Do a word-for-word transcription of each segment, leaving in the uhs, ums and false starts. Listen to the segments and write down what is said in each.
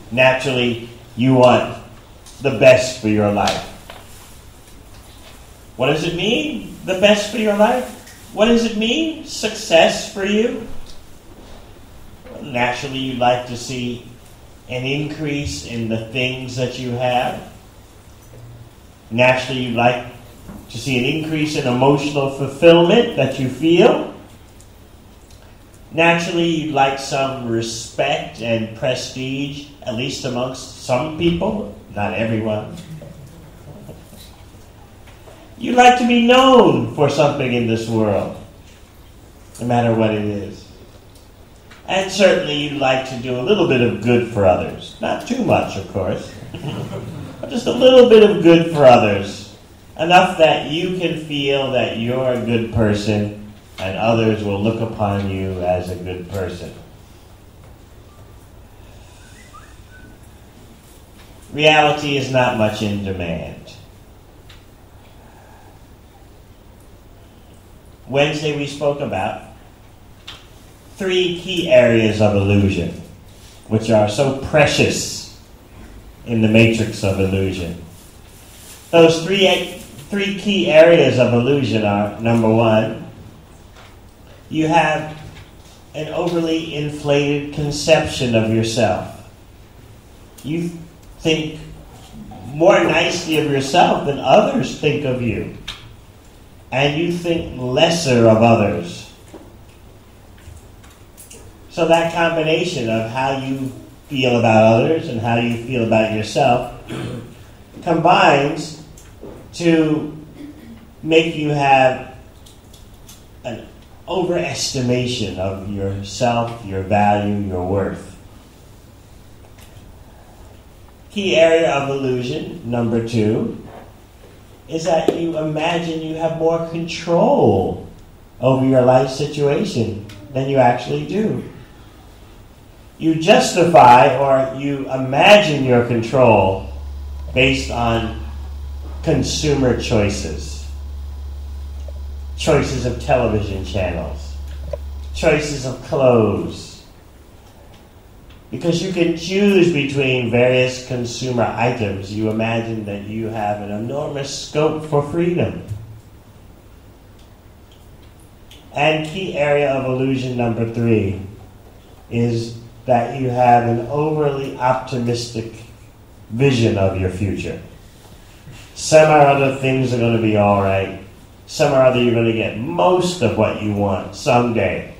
Naturally, you want the best for your life. What does it mean, the best for your life? What does it mean, success for you? Well, naturally, you'd like to see an increase in the things that you have. Naturally, you'd like to see an increase in emotional fulfillment that you feel. Naturally, you'd like some respect and prestige, at least amongst some people, not everyone. You'd like to be known for something in this world, no matter what it is. And certainly you'd like to do a little bit of good for others. Not too much, of course, but just a little bit of good for others. Enough that you can feel that you're a good person and others will look upon you as a good person. Reality is not much in demand. Wednesday we spoke about three key areas of illusion, which are so precious in the matrix of illusion. Those three, three key areas of illusion are, number one, you have an overly inflated conception of yourself. You think more nicely of yourself than others think of you. And you think lesser of others. So that combination of how you feel about others and how you feel about yourself combines to make you have an overestimation of yourself, your value, your worth. Key area of illusion, number two, is that you imagine you have more control over your life situation than you actually do. You justify or you imagine your control based on consumer choices. Choices of television channels. Choices of clothes. Because you can choose between various consumer items, you imagine that you have an enormous scope for freedom. And key area of illusion number three is that you have an overly optimistic vision of your future. Some or other things are going to be all right. Some or other you're going to get most of what you want someday.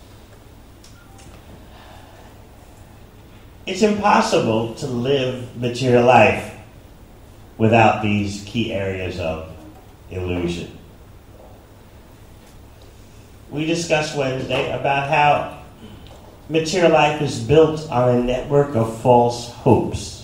It's impossible to live material life without these key areas of illusion. We discussed Wednesday about how material life is built on a network of false hopes.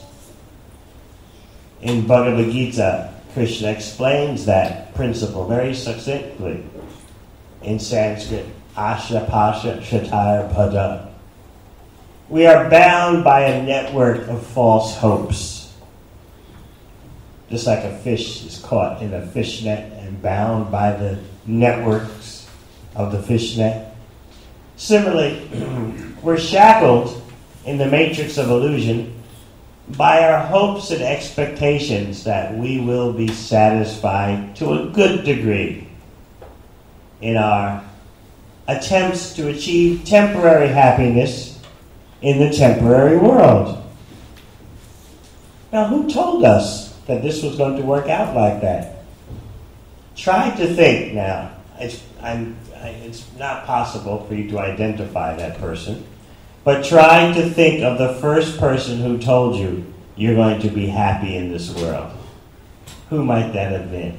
In Bhagavad Gita, Krishna explains that principle very succinctly. In Sanskrit, Asha Pasha Shatar Pada. We are bound by a network of false hopes. Just like a fish is caught in a fish net and bound by the networks of the fish net. Similarly, we're shackled in the matrix of illusion by our hopes and expectations that we will be satisfied to a good degree in our attempts to achieve temporary happiness in the temporary world. Now, who told us that this was going to work out like that? Try to think now. It's, I'm, I, it's not possible for you to identify that person, but try to think of the first person who told you you're going to be happy in this world. Who might that have been?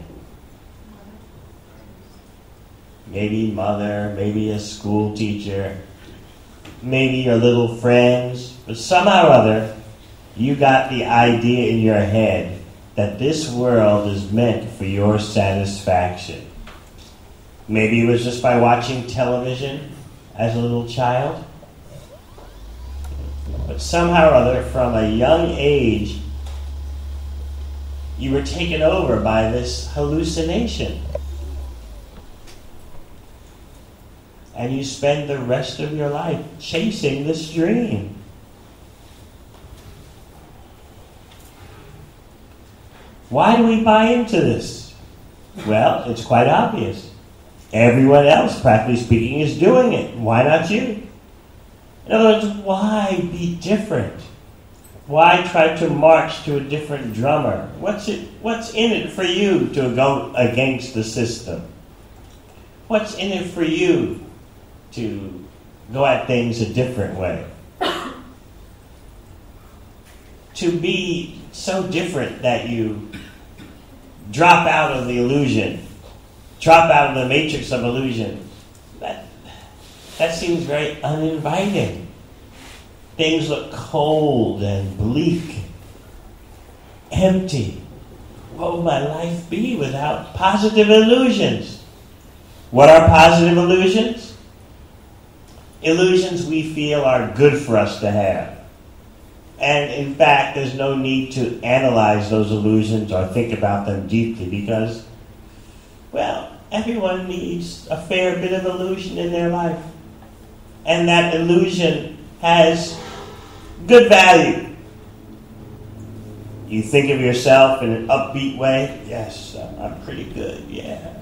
Maybe mother, maybe a school teacher, maybe your little friends, but somehow or other, you got the idea in your head that this world is meant for your satisfaction. Maybe it was just by watching television as a little child. But somehow or other, from a young age, you were taken over by this hallucination. And you spend the rest of your life chasing this dream. Why do we buy into this? Well, it's quite obvious. Everyone else, practically speaking, is doing it. Why not you? In other words, why be different? Why try to march to a different drummer? What's it? What's in it for you to go against the system? What's in it for you to go at things a different way? To be so different that you drop out of the illusion, drop out of the matrix of illusion, that, that seems very uninviting. Things look cold and bleak, empty. What would my life be without positive illusions? What are positive illusions? Illusions we feel are good for us to have. And in fact, there's no need to analyze those illusions or think about them deeply because, well, everyone needs a fair bit of illusion in their life. And that illusion has good value. You think of yourself in an upbeat way. Yes, I'm pretty good, yeah.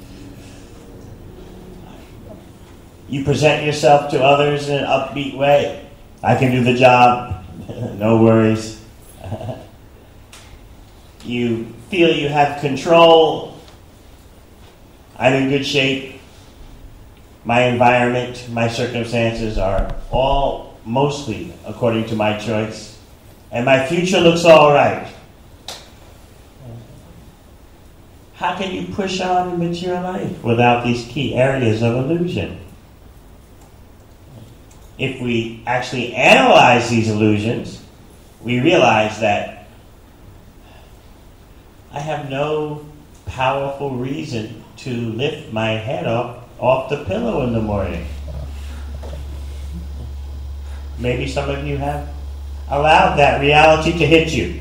You present yourself to others in an upbeat way. I can do the job. No worries. You feel you have control. I'm in good shape. My environment, my circumstances are all mostly according to my choice. And my future looks all right. How can you push on in material life without these key areas of illusion? If we actually analyze these illusions, we realize that I have no powerful reason to lift my head off, off the pillow in the morning. Maybe some of you have allowed that reality to hit you.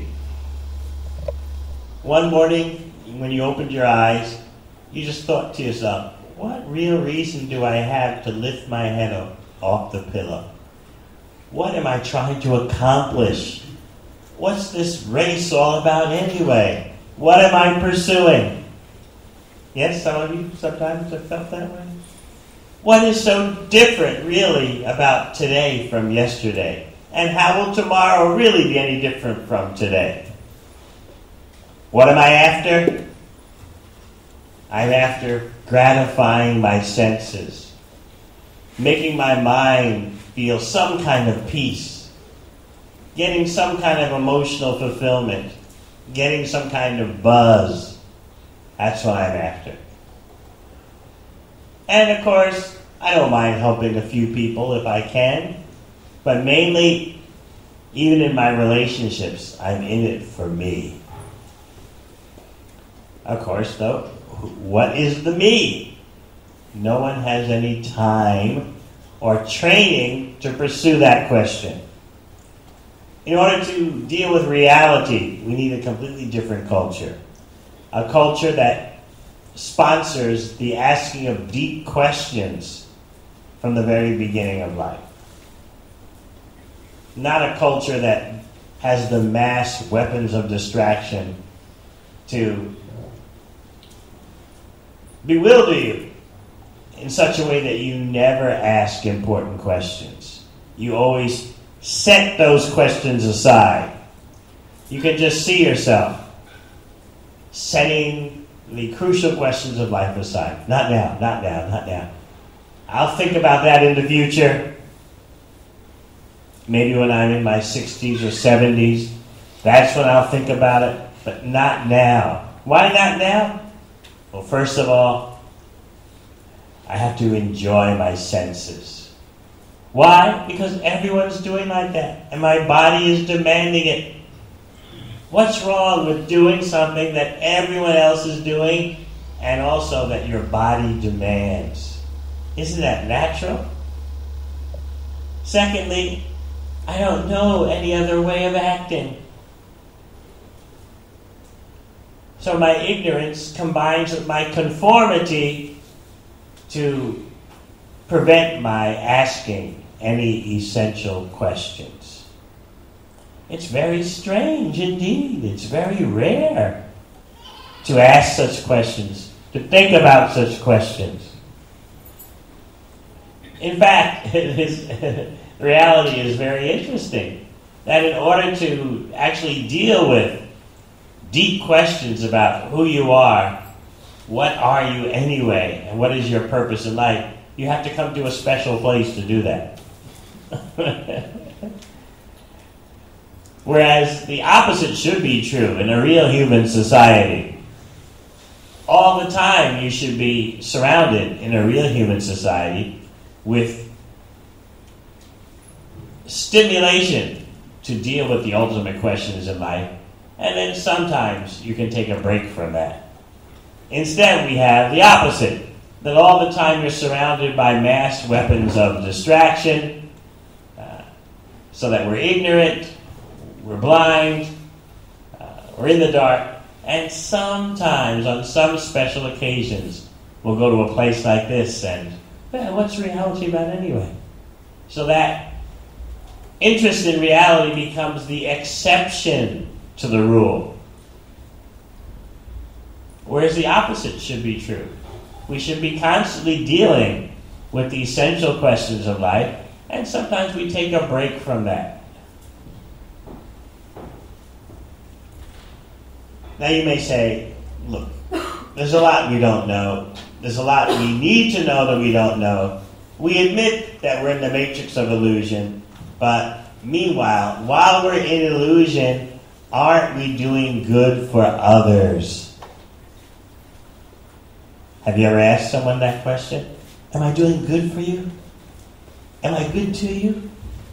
One morning, when you opened your eyes, you just thought to yourself, what real reason do I have to lift my head up off the pillow? What am I trying to accomplish? What's this race all about anyway? What am I pursuing? Yes, some of you sometimes have felt that way. What is so different, really, about today from yesterday? And how will tomorrow really be any different from today? What am I after? I'm after gratifying my senses, making my mind feel some kind of peace, getting some kind of emotional fulfillment, getting some kind of buzz. That's what I'm after. And of course, I don't mind helping a few people if I can, but mainly, even in my relationships, I'm in it for me. Of course, though, what is the me? No one has any time or training to pursue that question. In order to deal with reality, we need a completely different culture. A culture that sponsors the asking of deep questions from the very beginning of life. Not a culture that has the mass weapons of distraction to bewilder you in such a way that you never ask important questions. You always set those questions aside. You can just see yourself setting the crucial questions of life aside. Not now, not now, not now. I'll think about that in the future. Maybe when I'm in my sixties or seventies. That's when I'll think about it, but not now. Why not now? Well, first of all, I have to enjoy my senses. Why? Because everyone's doing like that, and my body is demanding it. What's wrong with doing something that everyone else is doing, and also that your body demands? Isn't that natural? Secondly, I don't know any other way of acting. So my ignorance combines with my conformity to prevent my asking any essential questions. It's very strange indeed. It's very rare to ask such questions, to think about such questions. In fact, his reality is very interesting. That in order to actually deal with deep questions about who you are, what are you anyway, and what is your purpose in life, you have to come to a special place to do that. Whereas the opposite should be true in a real human society. All the time you should be surrounded in a real human society with stimulation to deal with the ultimate questions in life, and then sometimes you can take a break from that. Instead, we have the opposite, that all the time you're surrounded by mass weapons of distraction, uh, so that we're ignorant, we're blind, uh, we're in the dark, and sometimes, on some special occasions, we'll go to a place like this and, well, what's reality about anyway? So that interest in reality becomes the exception to the rule. Whereas the opposite should be true. We should be constantly dealing with the essential questions of life, and sometimes we take a break from that. Now you may say, look, there's a lot we don't know. There's a lot we need to know that we don't know. We admit that we're in the matrix of illusion, but meanwhile, while we're in illusion, aren't we doing good for others? Have you ever asked someone that question? Am I doing good for you? Am I good to you?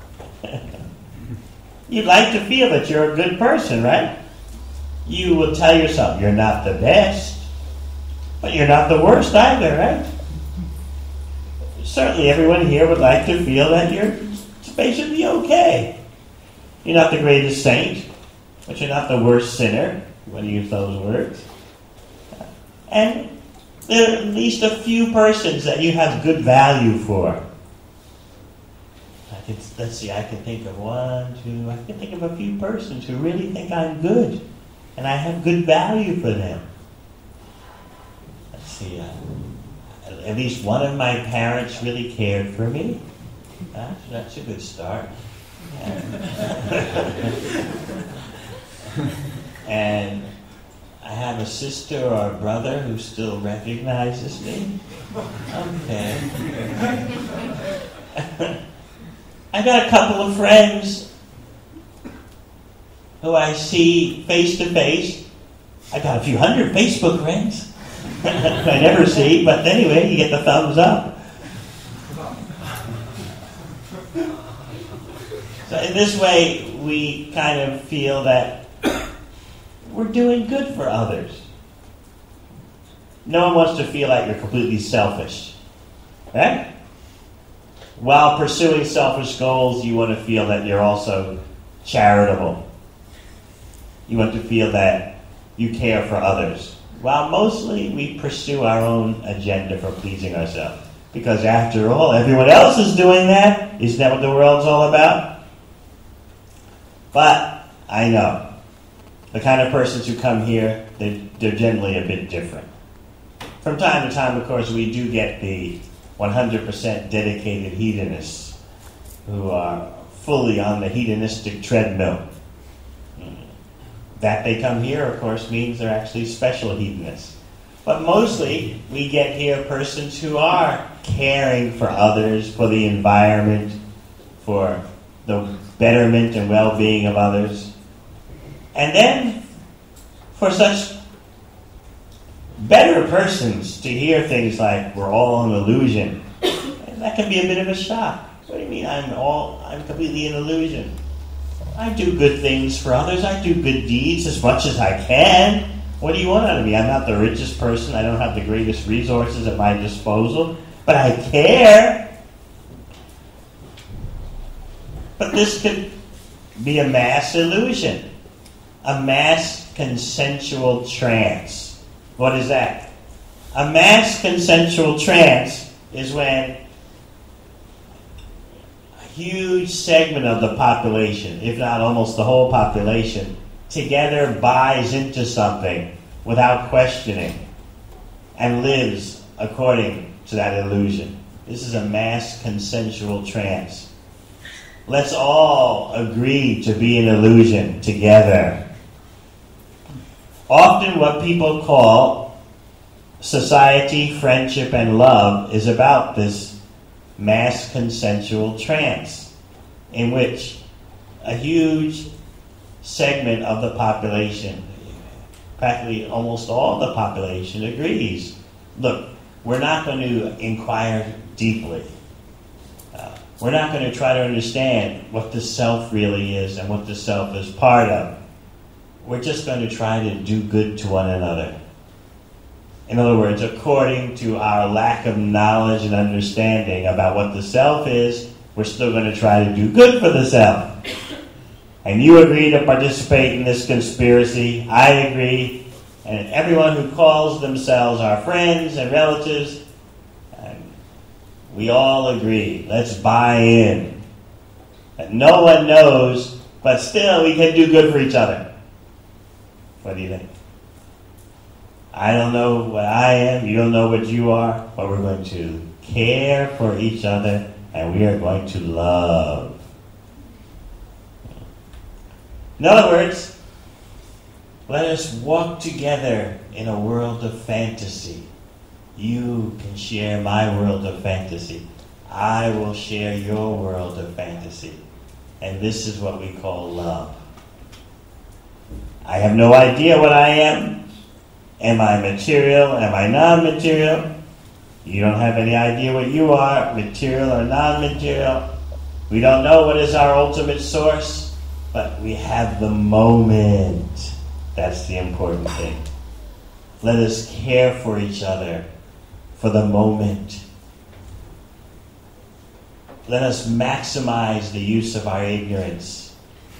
You'd like to feel that you're a good person, right? You will tell yourself you're not the best, but you're not the worst either, right? Certainly everyone here would like to feel that you're basically okay. You're not the greatest saint, but you're not the worst sinner. You want to use those words. And there are at least a few persons that you have good value for. I can, let's see, I can think of one, two, I can think of a few persons who really think I'm good, and I have good value for them. Let's see, uh, at least one of my parents really cared for me. That's, that's a good start. And I have a sister or a brother who still recognizes me. Okay. I got a couple of friends who I see face to face. I got a few hundred Facebook friends I never see, but anyway, you get the thumbs up. So in this way, we kind of feel that we're doing good for others. No one wants to feel like you're completely selfish, right? While pursuing selfish goals, you want to feel that you're also charitable. You want to feel that you care for others. While mostly we pursue our own agenda for pleasing ourselves. Because after all, everyone else is doing that. Isn't that what the world's all about? But I know the kind of persons who come here, they're, they're generally a bit different. From time to time, of course, we do get the one hundred percent dedicated hedonists who are fully on the hedonistic treadmill. That they come here, of course, means they're actually special hedonists. But mostly, we get here persons who are caring for others, for the environment, for the betterment and well-being of others. And then, for such better persons to hear things like, we're all an illusion, that can be a bit of a shock. What do you mean I'm all, I'm completely an illusion? I do good things for others. I do good deeds as much as I can. What do you want out of me? I'm not the richest person. I don't have the greatest resources at my disposal. But I care. But this could be a mass illusion. A mass consensual trance. What is that? A mass consensual trance is when huge segment of the population, if not almost the whole population, together buys into something without questioning and lives according to that illusion. This is a mass consensual trance. Let's all agree to be an illusion together. Often what people call society, friendship, and love is about this mass consensual trance in which a huge segment of the population, practically almost all the population, agrees. Look, we're not going to inquire deeply. Uh, we're not going to try to understand what the self really is and what the self is part of. We're just going to try to do good to one another. In other words, according to our lack of knowledge and understanding about what the self is, we're still going to try to do good for the self. And you agree to participate in this conspiracy. I agree. And everyone who calls themselves our friends and relatives, and we all agree. Let's buy in. And no one knows, but still we can do good for each other. What do you think? I don't know what I am. You don't know what you are. But we're going to care for each other, and we are going to love. In other words, let us walk together in a world of fantasy. You can share my world of fantasy. I will share your world of fantasy. And this is what we call love. I have no idea what I am. Am I material? Am I non-material? You don't have any idea what you are, material or non-material. We don't know what is our ultimate source, but we have the moment. That's the important thing. Let us care for each other for the moment. Let us maximize the use of our ignorance.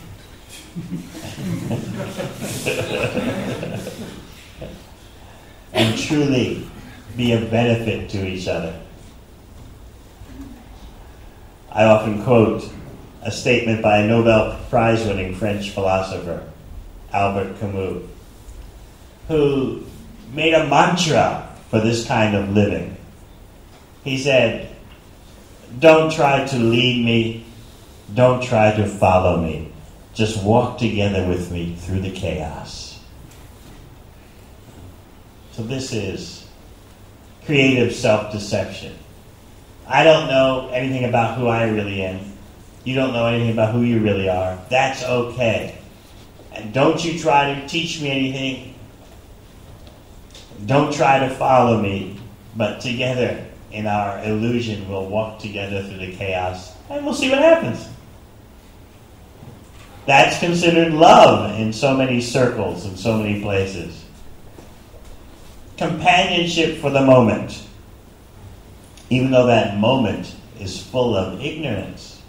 And truly be of benefit to each other. I often quote a statement by a Nobel Prize-winning French philosopher, Albert Camus, who made a mantra for this kind of living. He said, "Don't try to lead me. Don't try to follow me. Just walk together with me through the chaos." So this is creative self-deception. I don't know anything about who I really am. You don't know anything about who you really are. That's okay. And don't you try to teach me anything. Don't try to follow me. But together, in our illusion, we'll walk together through the chaos, and we'll see what happens. That's considered love in so many circles, in so many places. Companionship for the moment, even though that moment is full of ignorance.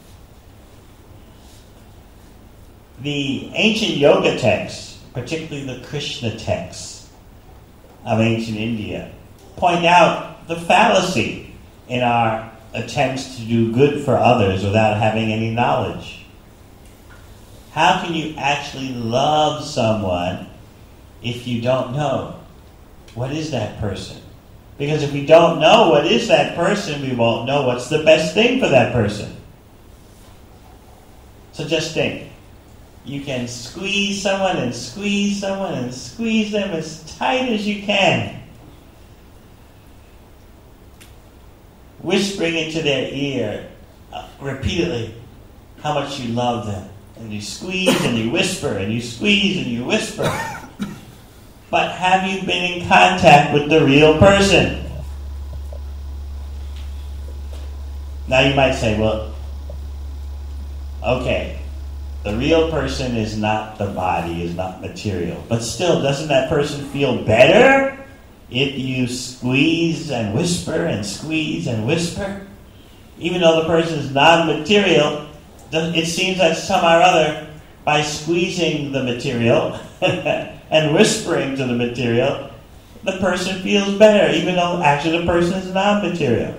The ancient yoga texts, particularly the Krishna texts of ancient India, point out the fallacy in our attempts to do good for others without having any knowledge. How can you actually love someone if you don't know? What is that person? Because if we don't know what is that person, we won't know what's the best thing for that person. So just think. You can squeeze someone and squeeze someone and squeeze them as tight as you can, whispering into their ear uh, repeatedly how much you love them. And you squeeze and you whisper and you squeeze and you whisper. But have you been in contact with the real person? Now you might say, well, okay, the real person is not the body, is not material. But still, doesn't that person feel better if you squeeze and whisper and squeeze and whisper? Even though the person is non-material, it seems that somehow or other, by squeezing the material and whispering to the material, the person feels better, even though actually the person is non-material.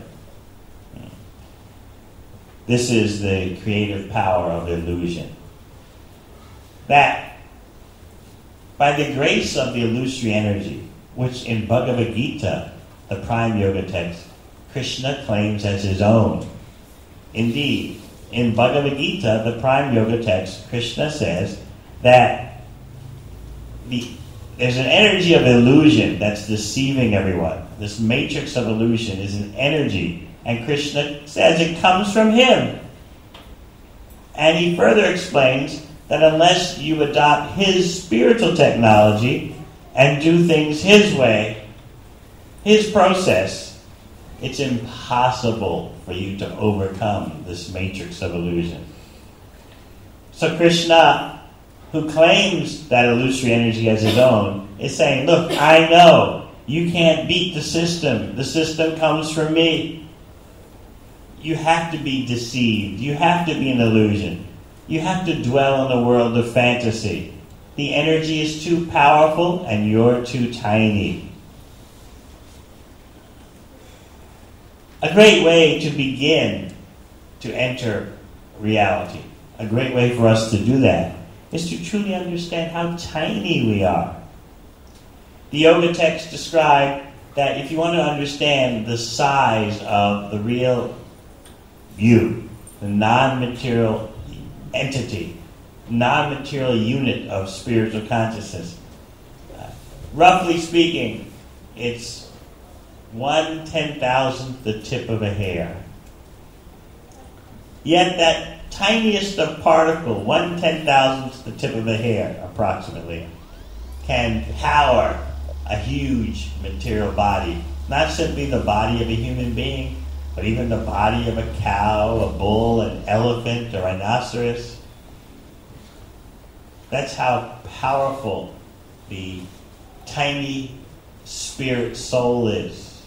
This is the creative power of illusion. That by the grace of the illusory energy, which in Bhagavad Gita, the prime yoga text, Krishna claims as his own. Indeed, in Bhagavad Gita, the prime yoga text, Krishna says that the, there's an energy of illusion that's deceiving everyone. This matrix of illusion is an energy, and Krishna says it comes from him. And he further explains that unless you adopt his spiritual technology and do things his way, his process, it's impossible for you to overcome this matrix of illusion. So Krishna, who claims that illusory energy as his own, is saying, look, I know you can't beat the system. The system comes from me. You have to be deceived. You have to be an illusion. You have to dwell in a world of fantasy. The energy is too powerful and you're too tiny. A great way to begin to enter reality, a great way for us to do that, is to truly understand how tiny we are. The yoga texts describe that if you want to understand the size of the real you, the non-material entity, non-material unit of spiritual consciousness, uh, roughly speaking, it's one ten thousandth the tip of a hair. Yet that tiniest of particle, one ten thousandth the tip of a hair, approximately, can power a huge material body. Not simply the body of a human being, but even the body of a cow, a bull, an elephant, a rhinoceros. That's how powerful the tiny spirit soul is.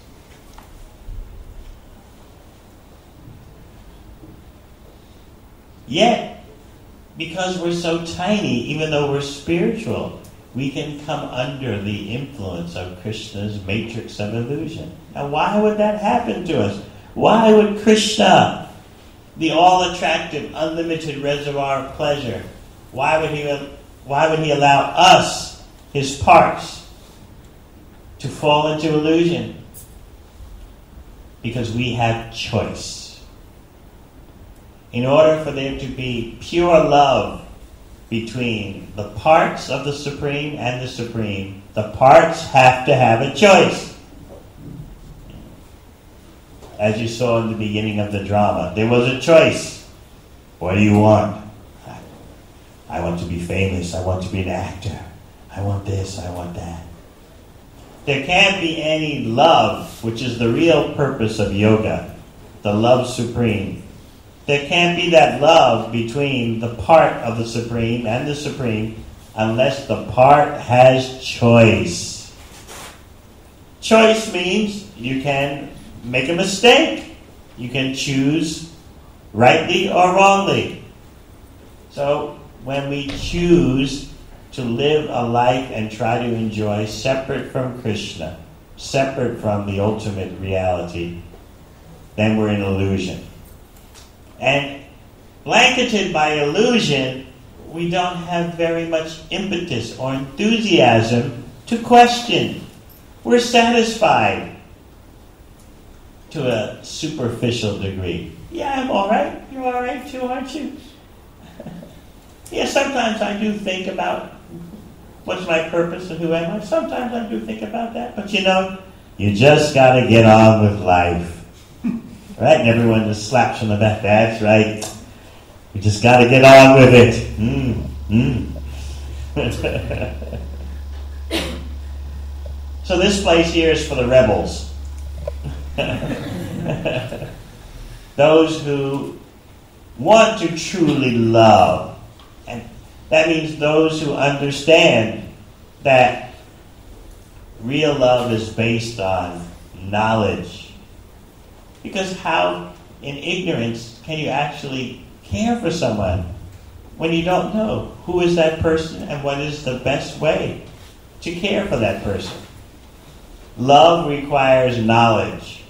Yet, because we're so tiny, even though we're spiritual, we can come under the influence of Krishna's matrix of illusion. Now, why would that happen to us? Why would Krishna, the all-attractive, unlimited reservoir of pleasure, why would he, why would he allow us, his parts, to fall into illusion? Because we have choice. In order for there to be pure love between the parts of the Supreme and the Supreme, the parts have to have a choice. As you saw in the beginning of the drama, there was a choice. What do you want? I want to be famous. I want to be an actor. I want this. I want that. There can't be any love, which is the real purpose of yoga, the love supreme. There can't be that love between the part of the Supreme and the Supreme unless the part has choice. Choice means you can make a mistake. You can choose rightly or wrongly. So when we choose to live a life and try to enjoy separate from Krishna, separate from the ultimate reality, then we're in illusion. And blanketed by illusion, we don't have very much impetus or enthusiasm to question. We're satisfied to a superficial degree. Yeah, I'm all right. You're all right too, aren't you? Yeah, sometimes I do think about what's my purpose and who am I. Sometimes I do think about that. But you know, you just got to get on with life. Right? And everyone just slaps on the back. That's right. We just got to get on with it. Mm, mm. So this place here is for the rebels. Those who want to truly love. And that means those who understand that real love is based on knowledge. Because how, in ignorance, can you actually care for someone when you don't know who is that person and what is the best way to care for that person? Love requires knowledge.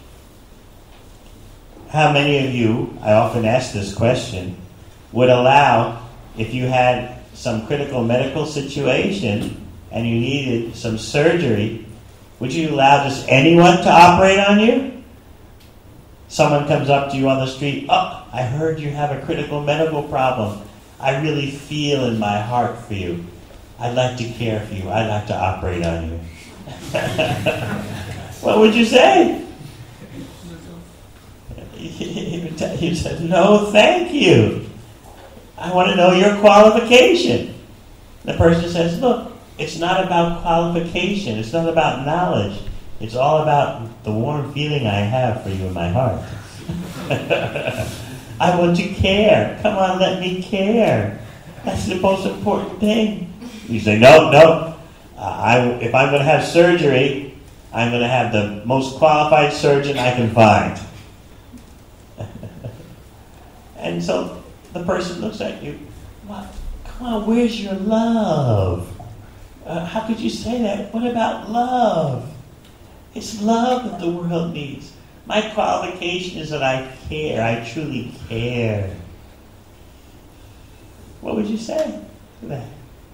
How many of you, I often ask this question, would allow, if you had some critical medical situation and you needed some surgery, would you allow just anyone to operate on you? Someone comes up to you on the street, oh, I heard you have a critical medical problem. I really feel in my heart for you. I'd like to care for you. I'd like to operate on you. What would you say? You said, no, thank you. I want to know your qualification. The person says, look, it's not about qualification. It's not about knowledge. It's all about the warm feeling I have for you in my heart. I want to care. Come on, let me care. That's the most important thing. You say, no, no. Uh, I, if I'm going to have surgery, I'm going to have the most qualified surgeon I can find. And so the person looks at you, what? Come on, where's your love? Uh, how could you say that? What about love? It's love that the world needs. My qualification is that I care. I truly care. What would you say to that?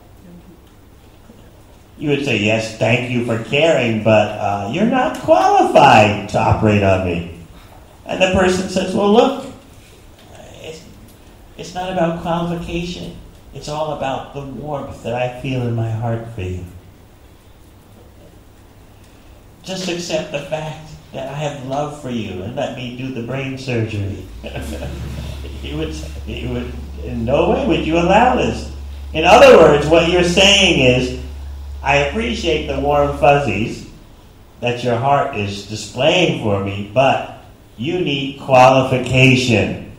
You would say, yes, thank you for caring, but uh, you're not qualified to operate on me. And the person says, well, look, it's, it's not about qualification. It's all about the warmth that I feel in my heart for you. Just accept the fact that I have love for you and let me do the brain surgery. He would, he would, in no way would you allow this. In other words, what you're saying is, I appreciate the warm fuzzies that your heart is displaying for me, but you need qualification.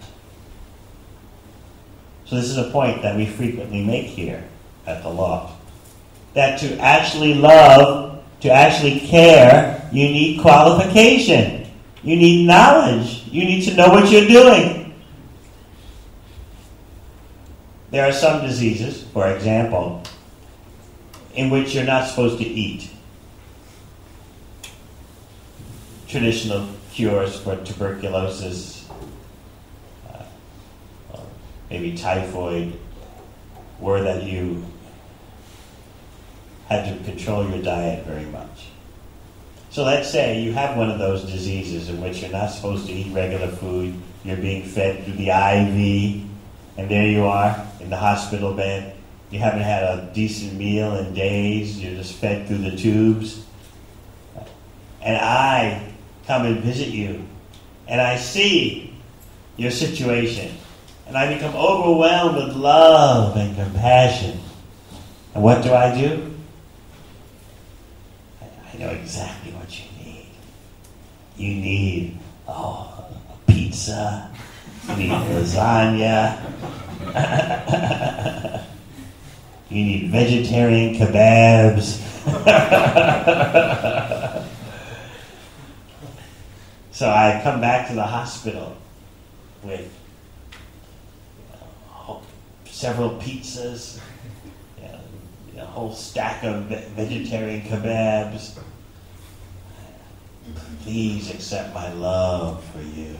So this is a point that we frequently make here at the Loft. That to actually love, to actually care, you need qualification. You need knowledge. You need to know what you're doing. There are some diseases, for example, in which you're not supposed to eat. Traditional cures for tuberculosis, uh, or maybe typhoid, were that you had to control your diet very much. So let's say you have one of those diseases in which you're not supposed to eat regular food, you're being fed through the I V, and there you are in the hospital bed. You haven't had a decent meal in days. You're just fed through the tubes. And I come and visit you. And I see your situation. And I become overwhelmed with love and compassion. And what do I do? I know exactly what you need. You need, oh, a pizza. You need lasagna. You need vegetarian kebabs. So I come back to the hospital with uh, several pizzas, you know, a whole stack of vegetarian kebabs. Please accept my love for you.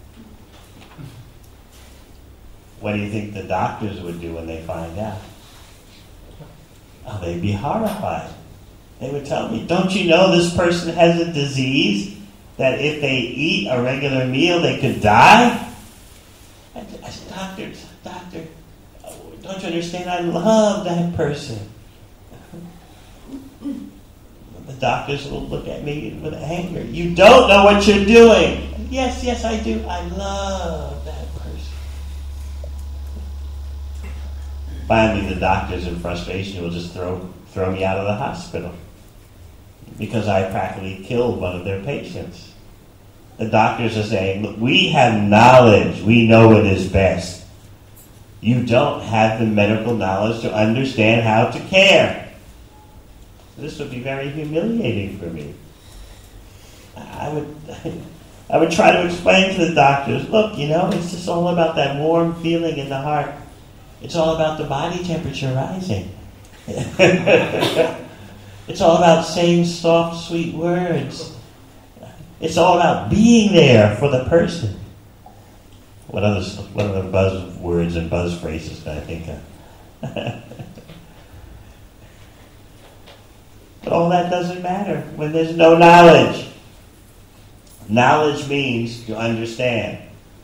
What do you think the doctors would do when they find out? Oh, they'd be horrified. They would tell me, don't you know this person has a disease that if they eat a regular meal, they could die? I said, doctor, doctor, don't you understand? I love that person. The doctors will look at me with anger. You don't know what you're doing. Yes, yes, I do. I love that person. Finally, the doctors in frustration will just throw throw me out of the hospital because I practically killed one of their patients. The doctors are saying, look, we have knowledge. We know what is best. You don't have the medical knowledge to understand how to care. This would be very humiliating for me. I would, I would try to explain to the doctors, look, you know, it's just all about that warm feeling in the heart. It's all about the body temperature rising. It's all about saying soft, sweet words. It's all about being there for the person. What other, what other buzzwords and buzz phrases can I think of? But all that doesn't matter when there's no knowledge. Knowledge means to understand.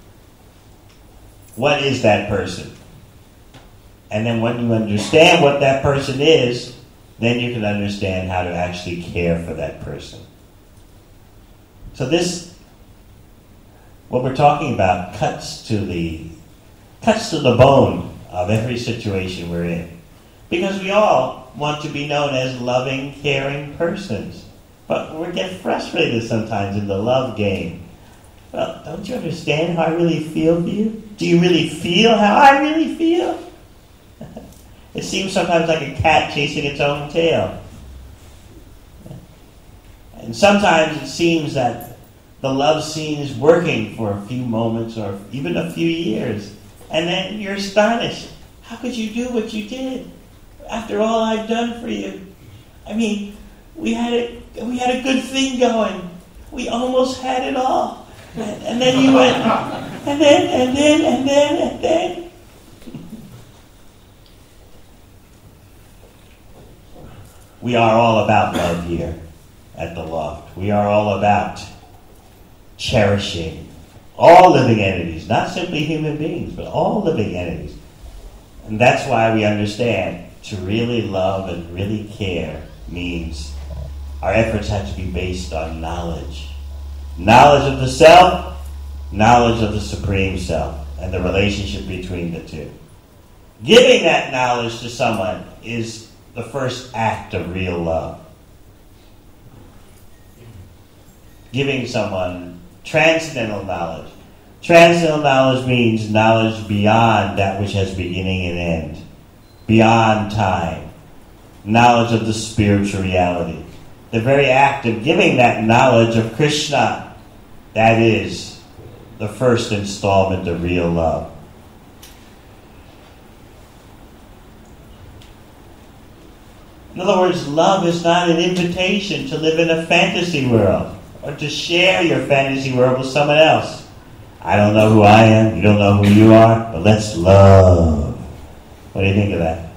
What is that person? And then when you understand what that person is, then you can understand how to actually care for that person. So this, what we're talking about, cuts to the cuts to the bone of every situation we're in. Because we all want to be known as loving, caring persons. But we get frustrated sometimes in the love game. Well, don't you understand how I really feel for you? Do you really feel how I really feel? It seems sometimes like a cat chasing its own tail. And sometimes it seems that the love scene is working for a few moments or even a few years. And then you're astonished. How could you do what you did after all I've done for you? I mean, we had a, we had a good thing going. We almost had it all. And, and then you went, and then, and then, and then, and then. We are all about love here at the Loft. We are all about cherishing all living entities, not simply human beings, but all living entities. And that's why we understand to really love and really care means our efforts have to be based on knowledge. Knowledge of the self, knowledge of the Supreme Self, and the relationship between the two. Giving that knowledge to someone is the first act of real love. Giving someone transcendental knowledge. Transcendental knowledge means knowledge beyond that which has beginning and end. Beyond time. Knowledge of the spiritual reality. The very act of giving that knowledge of Krishna, that is the first installment of real love. In other words, love is not an invitation to live in a fantasy world or to share your fantasy world with someone else. I don't know who I am, you don't know who you are, but let's love. What do you think of that?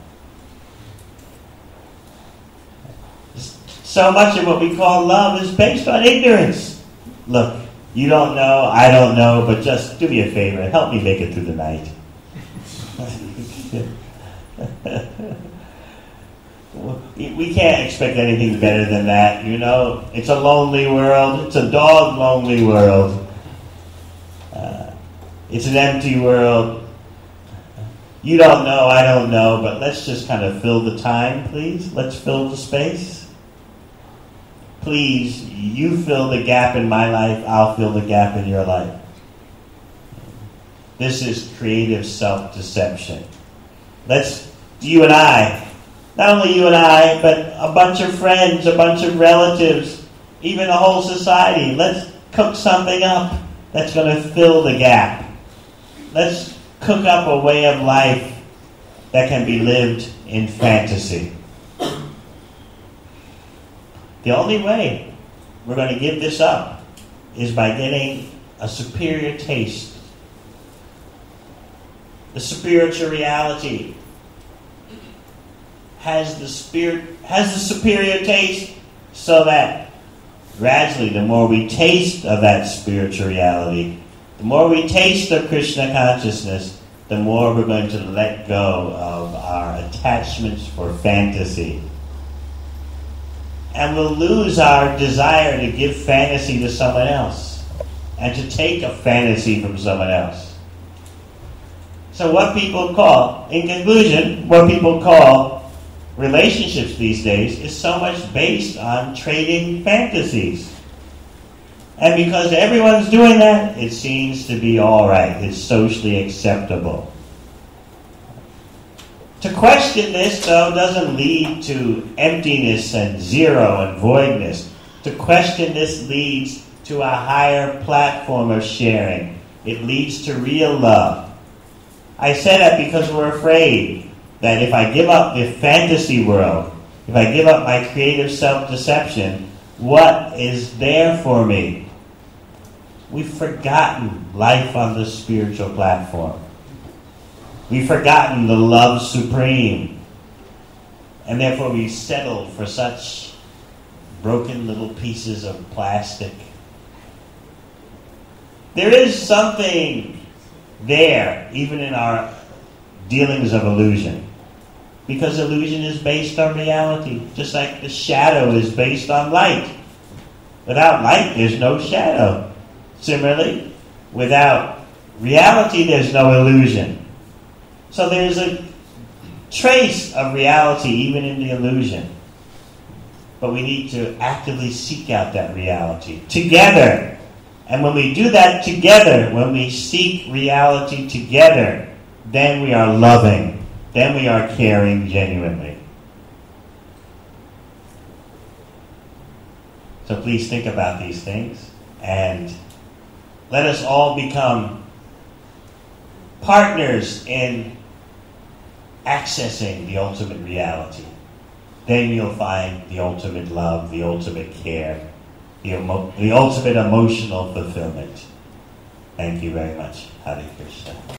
So much of what we call love is based on ignorance. Look, you don't know, I don't know, but just do me a favor and help me make it through the night. We can't expect anything better than that, you know. It's a lonely world. It's a dog-lonely world. Uh, it's an empty world. You don't know, I don't know, but let's just kind of fill the time, please. Let's fill the space. Please, you fill the gap in my life, I'll fill the gap in your life. This is creative self-deception. Let's, you and I, not only you and I, but a bunch of friends, a bunch of relatives, even a whole society. Let's cook something up that's going to fill the gap. Let's cook up a way of life that can be lived in fantasy. The only way we're going to give this up is by getting a superior taste. The spiritual reality has the spirit has the superior taste, so that gradually the more we taste of that spiritual reality, the more we taste of Krishna consciousness, the more we're going to let go of our attachments for fantasy. And we'll lose our desire to give fantasy to someone else and to take a fantasy from someone else. So what people call, in conclusion, what people call relationships these days is so much based on trading fantasies. And because everyone's doing that, it seems to be all right. It's socially acceptable. To question this, though, doesn't lead to emptiness and zero and voidness. To question this leads to a higher platform of sharing. It leads to real love. I say that because we're afraid that if I give up the fantasy world, if I give up my creative self-deception, what is there for me? We've forgotten life on the spiritual platform. We've forgotten the love supreme. And therefore we settled for such broken little pieces of plastic. There is something there, even in our dealings of illusion. Because illusion is based on reality, just like the shadow is based on light. Without light, there's no shadow. Similarly, without reality, there's no illusion. So there's a trace of reality even in the illusion. But we need to actively seek out that reality together. And when we do that together, when we seek reality together, then we are loving. Then we are caring genuinely. So please think about these things and let us all become partners in accessing the ultimate reality. Then you'll find the ultimate love, the ultimate care, the, emo- the ultimate emotional fulfillment. Thank you very much. Hare Krishna.